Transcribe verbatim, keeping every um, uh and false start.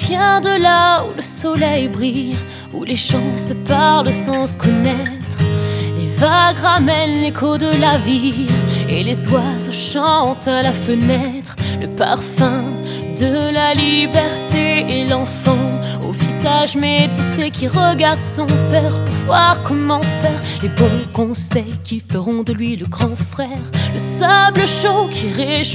vient de là où le soleil brille, où les gens se parlent sans se connaître. Les vagues ramènent l'écho de la vie et les oiseaux chantent à la fenêtre. Le parfum de la liberté et l'enfant au visage métissé qui regarde son père pour voir comment faire. Les bons conseils qui feront de lui le grand frère. Le sable chaud qui réchauffe